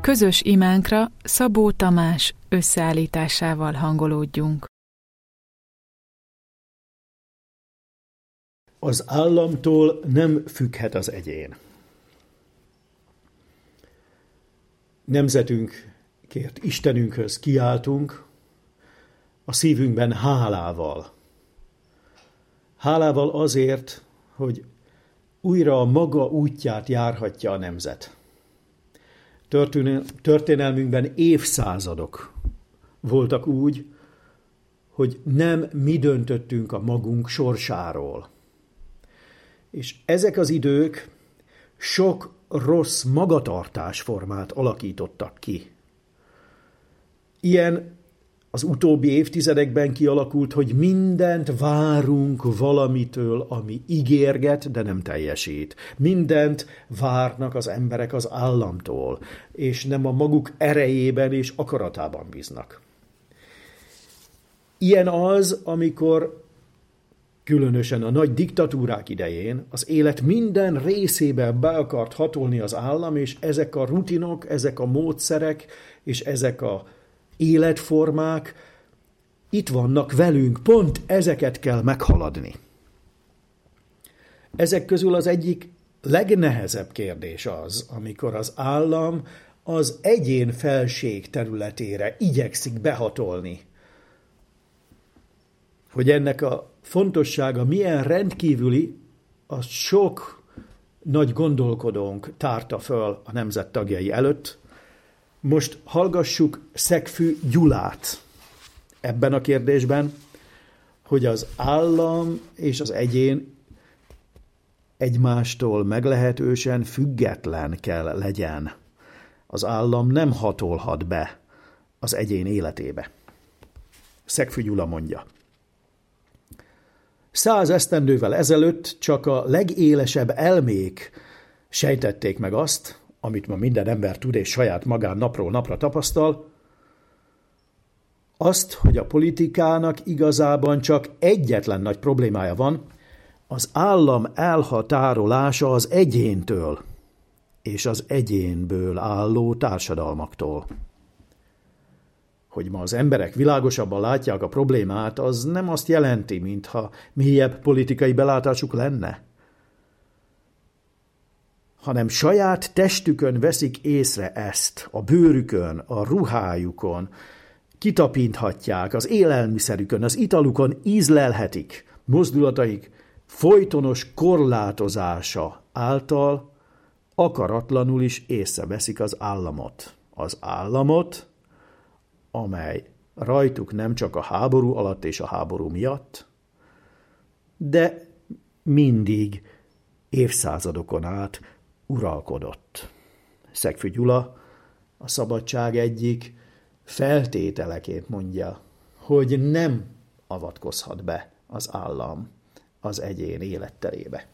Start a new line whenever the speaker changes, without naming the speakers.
Közös imánkra Szabó Tamás összeállításával hangolódjunk.
Az államtól nem függhet az egyén. Nemzetünkért Istenünkhöz kiáltunk, a szívünkben hálával. Hálával azért, hogy újra a maga útját járhatja a nemzet. Történelmünkben évszázadok voltak úgy, hogy nem mi döntöttünk a magunk sorsáról. És ezek az idők sok rossz magatartásformát alakítottak ki. Ilyen az utóbbi évtizedekben kialakult, hogy mindent várunk valamitől, ami ígérget, de nem teljesít. Mindent várnak az emberek az államtól, és nem a maguk erejében és akaratában bíznak. Ilyen az, amikor különösen a nagy diktatúrák idején az élet minden részébe be akart hatolni az állam, és ezek a rutinok, ezek a módszerek, és ezek a életformák itt vannak velünk, pont ezeket kell meghaladni. Ezek közül az egyik legnehezebb kérdés az, amikor az állam az egyén felség területére igyekszik behatolni. Hogy ennek a fontossága milyen rendkívüli, azt sok nagy gondolkodónk tárta föl a nemzet tagjai előtt. Most hallgassuk Szegfű Gyulát ebben a kérdésben, hogy az állam és az egyén egymástól meglehetősen független kell legyen. Az állam nem hatolhat be az egyén életébe. Szegfű Gyula mondja. 100 esztendővel ezelőtt csak a legélesebb elmék sejtették meg azt, amit ma minden ember tud és saját magán napról napra tapasztal, azt, hogy a politikának igazában csak egyetlen nagy problémája van, az állam elhatárolása az egyéntől és az egyénből álló társadalmaktól. Hogy ma az emberek világosabban látják a problémát, az nem azt jelenti, mintha mélyebb politikai belátásuk lenne, hanem saját testükön veszik észre ezt, a bőrükön, a ruhájukon, kitapinthatják, az élelmiszerükön, az italukon ízlelhetik, mozdulataik folytonos korlátozása által akaratlanul is észreveszik az államot. Az államot, amely rajtuk nem csak a háború alatt és a háború miatt, de mindig évszázadokon át uralkodott. Szegfű Gyula a szabadság egyik feltételeként mondja, hogy nem avatkozhat be az állam az egyén életterébe.